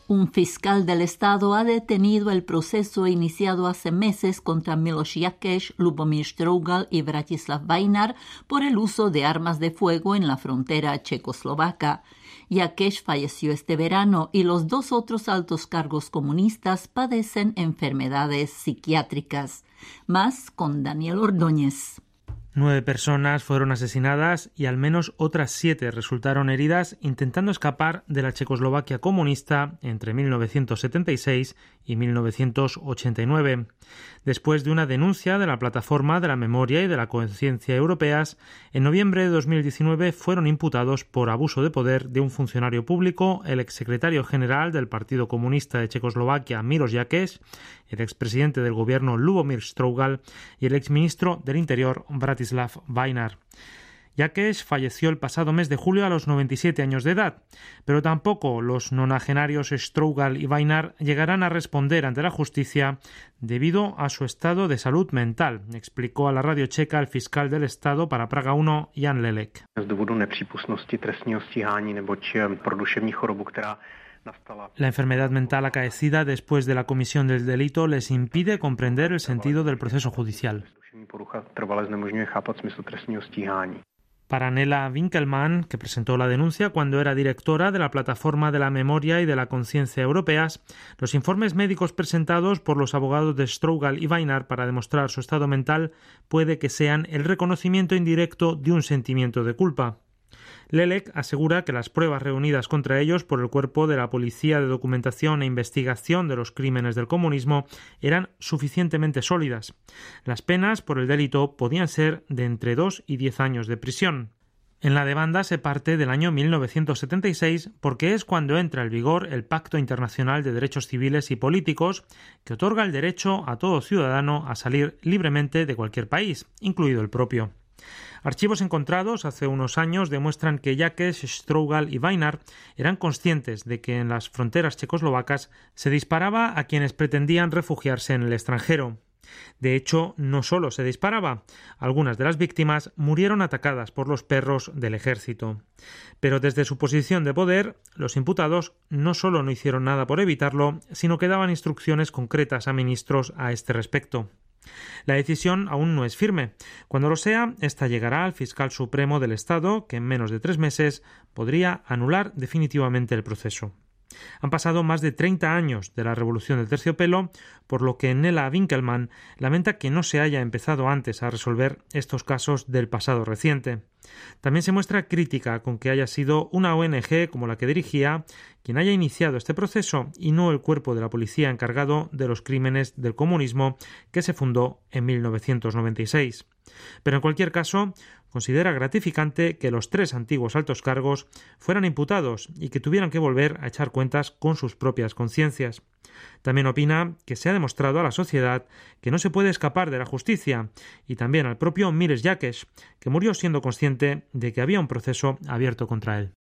Un fiscal del Estado ha detenido el proceso iniciado hace meses contra Miloš Jakeš, Lubomír Štrougal y Vratislav Vajnar por el uso de armas de fuego en la frontera checoslovaca. Jakeš falleció este verano y los dos otros altos cargos comunistas padecen enfermedades psiquiátricas. Más con Daniel Ordóñez. 9 personas fueron asesinadas y al menos otras 7 resultaron heridas intentando escapar de la Checoslovaquia comunista entre 1976 y 1989. Después de una denuncia de la Plataforma de la Memoria y de la Conciencia Europeas, en noviembre de 2019 fueron imputados por abuso de poder de un funcionario público, el exsecretario general del Partido Comunista de Checoslovaquia, Miloš Jakeš, el expresidente del gobierno Lubomír Štrougal y el exministro del Interior, Vratislav Vajnar. Jakeš falleció el pasado mes de julio a los 97 años de edad, pero tampoco los nonagenarios Štrougal y Vajnar llegarán a responder ante la justicia debido a su estado de salud mental, explicó a la radio checa el fiscal del Estado para Praga 1, Jan Lelek. La enfermedad mental acaecida después de la comisión del delito les impide comprender el sentido del proceso judicial. Para Nela Winkelmann, que presentó la denuncia cuando era directora de la Plataforma de la Memoria y de la Conciencia Europeas, los informes médicos presentados por los abogados de Štrougal y Vajnar para demostrar su estado mental puede que sean el reconocimiento indirecto de un sentimiento de culpa. Lelek asegura que las pruebas reunidas contra ellos por el Cuerpo de la Policía de Documentación e Investigación de los Crímenes del Comunismo eran suficientemente sólidas. Las penas por el delito podían ser de entre 2 y 10 años de prisión. En la demanda se parte del año 1976 porque es cuando entra en vigor el Pacto Internacional de Derechos Civiles y Políticos que otorga el derecho a todo ciudadano a salir libremente de cualquier país, incluido el propio. Archivos encontrados hace unos años demuestran que Jakeš, Štrougal y Vajnar eran conscientes de que en las fronteras checoslovacas se disparaba a quienes pretendían refugiarse en el extranjero. De hecho, no solo se disparaba, algunas de las víctimas murieron atacadas por los perros del ejército. Pero desde su posición de poder, los imputados no solo no hicieron nada por evitarlo, sino que daban instrucciones concretas a ministros a este respecto. La decisión aún no es firme. Cuando lo sea, esta llegará al fiscal supremo del Estado, que en menos de 3 meses podría anular definitivamente el proceso. Han pasado más de 30 años de la Revolución del Terciopelo, por lo que Nela Winkelmann lamenta que no se haya empezado antes a resolver estos casos del pasado reciente. También se muestra crítica con que haya sido una ONG como la que dirigía quien haya iniciado este proceso y no el cuerpo de la policía encargado de los crímenes del comunismo que se fundó en 1996. Pero en cualquier caso, considera gratificante que los 3 antiguos altos cargos fueran imputados y que tuvieran que volver a echar cuentas con sus propias conciencias. También opina que se ha demostrado a la sociedad que no se puede escapar de la justicia y también al propio Miloš Jakeš, que murió siendo consciente de que había un proceso abierto contra él.